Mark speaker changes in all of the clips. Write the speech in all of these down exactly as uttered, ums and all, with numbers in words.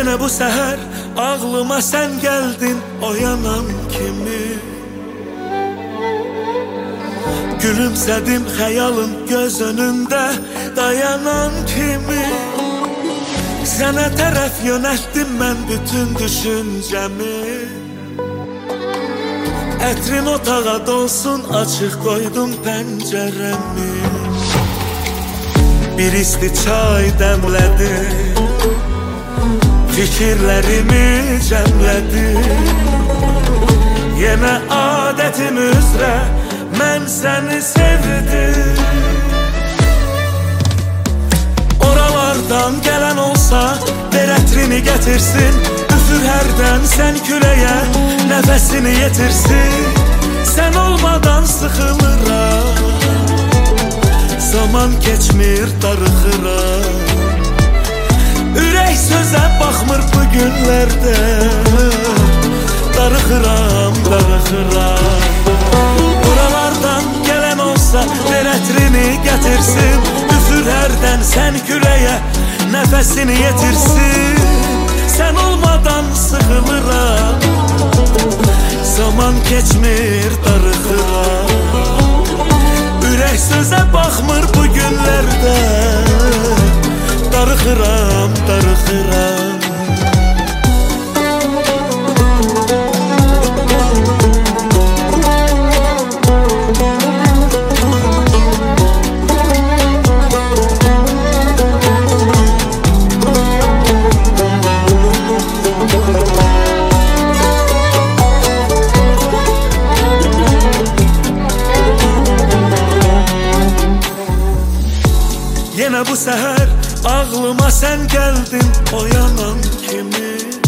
Speaker 1: Yenə bu səhər ağlıma sən gəldin oyanan kimi. Gülümsədim xəyalın göz önündə dayanan kimi. Sənə tərəf yönəltdim mən bütün düşüncəmi. Ətrin otağa dolsun açıq qoydum pəncərəmi. Bir isti çay dəmlədi, fikirlərimi cəmlədi. Yenə adətim üzrə mən səni sevdim. Oralardan gələn olsa ver ətrini gətirsin. Üfür hərdən sən küləyə nəfəsini yetirsin. Sən olmadan sıxılıram, zaman keçmir darıxıram. Ürək sözə baxmır bu günlərdə, darıxıram, darıxıram. Oralardan gələn olsa ver ətrini gətirsin. Üfür hərdən sən küləyə nəfəsini yetirsin. Sən olmadan sıxılıram, zaman keçmir darıxıram. Ürək sözə baxmır bu günlərdə, darıxıram, darıxıram. Yenə bu səhər ağlıma sən gəldin oyanan kimi.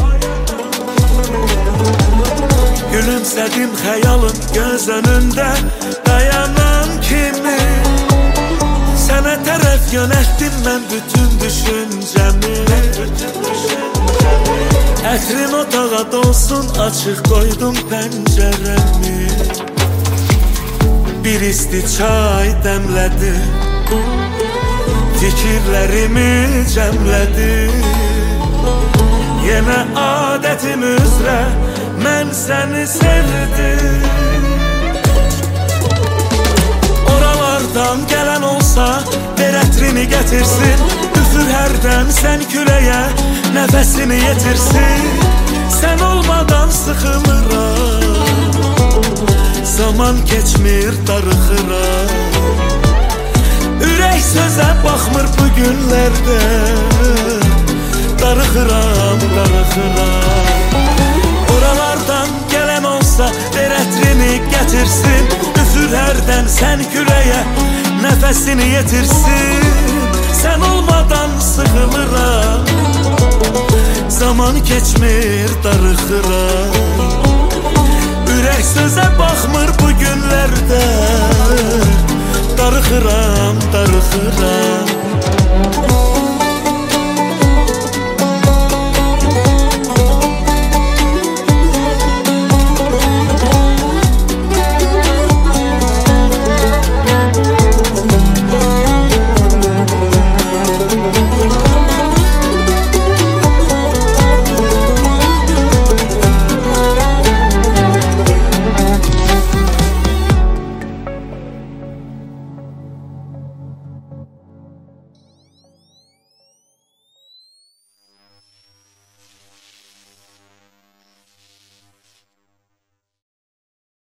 Speaker 1: Gülümsədim xəyalın göz önündə dayanan kimi. Sənə tərəf yönəltdim mən bütün düşüncəmi. Ətrin otağa dolsun açıq qoydum pəncərəmi. Bir isti çay dəmlədi, fikirlərimi cəmlədi. Yenə adətim üzrə mən səni sevdim. Oralardan gələn olsa ver ətrini gətirsin. Üfür hərdən sən küləyə nəfəsini yetirsin. Sən olmadan sıxılıram, zaman keçmir darıxıram. Ürək sözə baxmır bu günlərdə, darıxıram, darıxıram. Oralardan gələn olsa ver ətrini gətirsin. Üfür hərdən sən küləyə nəfəsini yetirsin. Sən olmadan sıxılıram, zaman keçmir darıxıram. Ürək sözə